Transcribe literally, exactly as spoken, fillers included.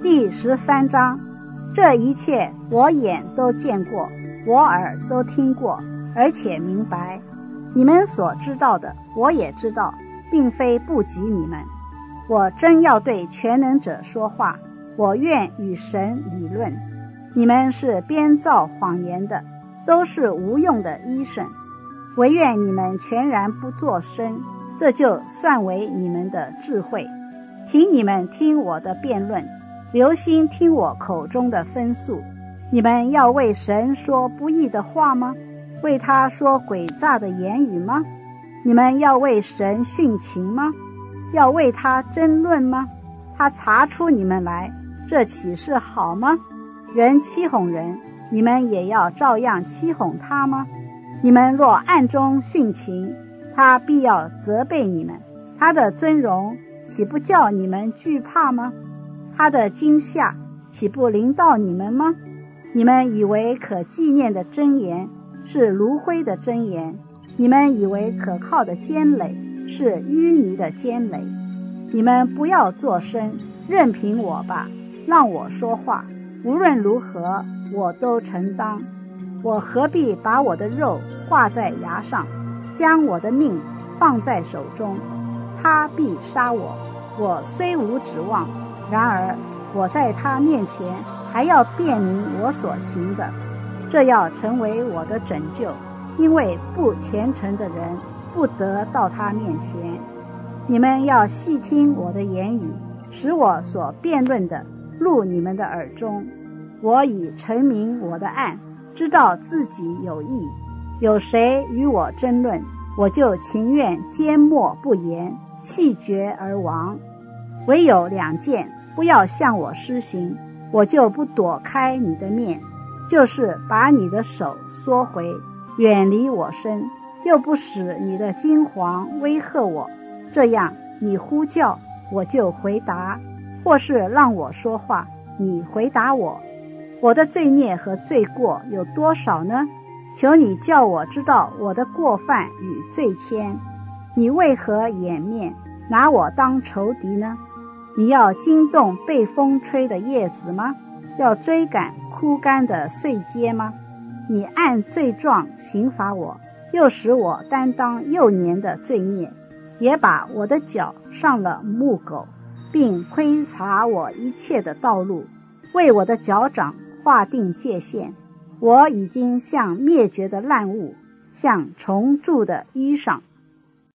第十三章，这一切我眼都见过，我耳都听过，而且明白。你们所知道的，我也知道，并非不及你们。我真要对全能者说话，我愿与神理论。你们是编造谎言的，都是无用的医生。唯愿你们全然不作声，这就算为你们的智慧。请你们听我的辩论，留心听我口中的分诉。你们要为神说不义的话吗？为他说诡诈的言语吗？你们要为神殉情吗？要为他争论吗？他查出你们来，这岂是好吗？人欺哄人，你们也要照样欺哄他吗？你们若暗中殉情，他必要责备你们。他的尊荣岂不叫你们惧怕吗？他的惊吓岂不临到你们吗？你们以为可纪念的真言是炉灰的真言，你们以为可靠的坚垒是淤泥的坚垒。你们不要作声，任凭我吧，让我说话。无论如何，我都承当。我何必把我的肉挂在牙上，将我的命放在手中？他必杀我，我虽无指望，然而我在他面前还要辨明我所行的，这要成为我的拯救，因为不虔诚的人不得到他面前。你们要细听我的言语，使我所辩论的入你们的耳中。我已陈明我的案，知道自己有益。有谁与我争论，我就情愿缄默不言，气绝而亡。唯有两件，不要向我施行，我就不躲开你的面，就是把你的手缩回，远离我身，又不使你的惊惶威吓我。这样你呼叫，我就回答，或是让我说话，你回答我。我的罪孽和罪过有多少呢？求你叫我知道我的过犯与罪愆。你为何掩面，拿我当仇敌呢？你要惊动被风吹的叶子吗？要追赶枯干的碎秸吗？你按罪状刑罚我，又使我担当幼年的罪孽，也把我的脚上了木狗，并窥察我一切的道路，为我的脚掌划定界限。我已经像灭绝的烂物，像虫蛀的衣裳。